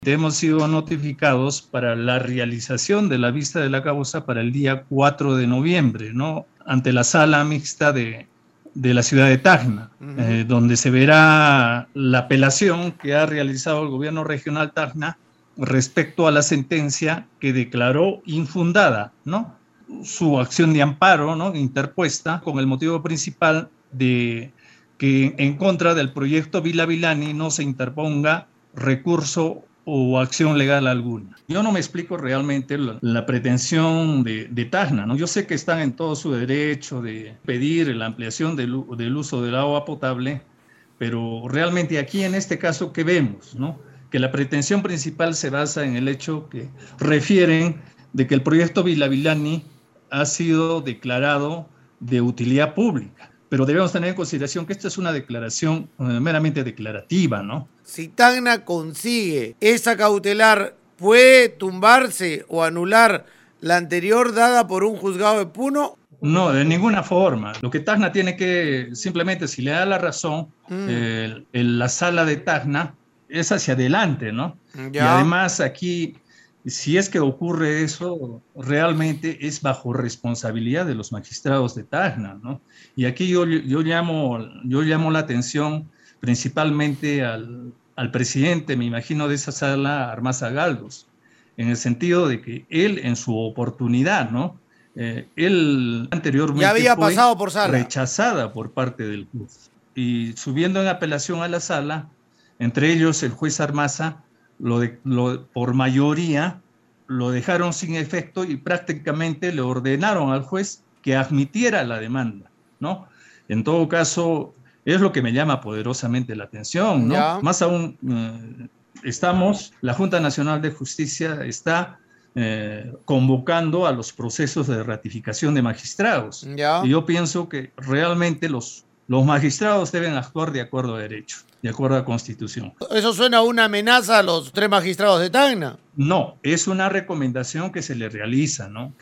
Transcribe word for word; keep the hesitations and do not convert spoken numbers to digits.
Hemos sido notificados para la realización de la vista de la causa para el día cuatro de noviembre, ¿no? Ante la sala mixta de, de la ciudad de Tacna, uh-huh. eh, donde se verá la apelación que ha realizado el gobierno regional Tacna respecto a la sentencia que declaró infundada, ¿no? Su acción de amparo, ¿no? interpuesta con el motivo principal de que en contra del proyecto Villa Villani no se interponga recurso o acción legal alguna. Yo no me explico realmente la, la pretensión de, de Tacna, ¿no? Yo sé que están en todo su derecho de pedir la ampliación del, del uso del agua potable, pero realmente aquí en este caso, ¿qué vemos, no? Que la pretensión principal se basa en el hecho que refieren de que el proyecto Villa Villani ha sido declarado de utilidad pública. Pero debemos tener en consideración que esta es una declaración eh, meramente declarativa, ¿no? Si Tacna consigue esa cautelar, ¿puede tumbarse o anular la anterior dada por un juzgado de Puno? No, de ninguna forma. Lo que Tacna tiene que, simplemente, si le da la razón, mm. eh, en la sala de Tacna es hacia adelante, ¿no? Ya. Y además aquí, si es que ocurre eso, realmente es bajo responsabilidad de los magistrados de Tacna, ¿no? Y aquí yo, yo, llamo, yo llamo la atención principalmente al, al presidente, me imagino, de esa sala, Armaza Galdos, en el sentido de que él, en su oportunidad, ¿no? Eh, él anteriormente ya había fue pasado por sala. rechazada por parte del juez. Y subiendo en apelación a la sala, entre ellos el juez Armaza, Lo de, lo, por mayoría lo dejaron sin efecto y prácticamente le ordenaron al juez que admitiera la demanda, ¿no? En todo caso, es lo que me llama poderosamente la atención, ¿no? Ya. Más aún, eh, estamos, la Junta Nacional de Justicia está eh, convocando a los procesos de ratificación de magistrados. Ya. Y yo pienso que realmente los, los magistrados deben actuar de acuerdo a derecho, de acuerdo a la Constitución. ¿Eso suena a una amenaza a los tres magistrados de Tacna? No, es una recomendación que se le realiza, ¿no?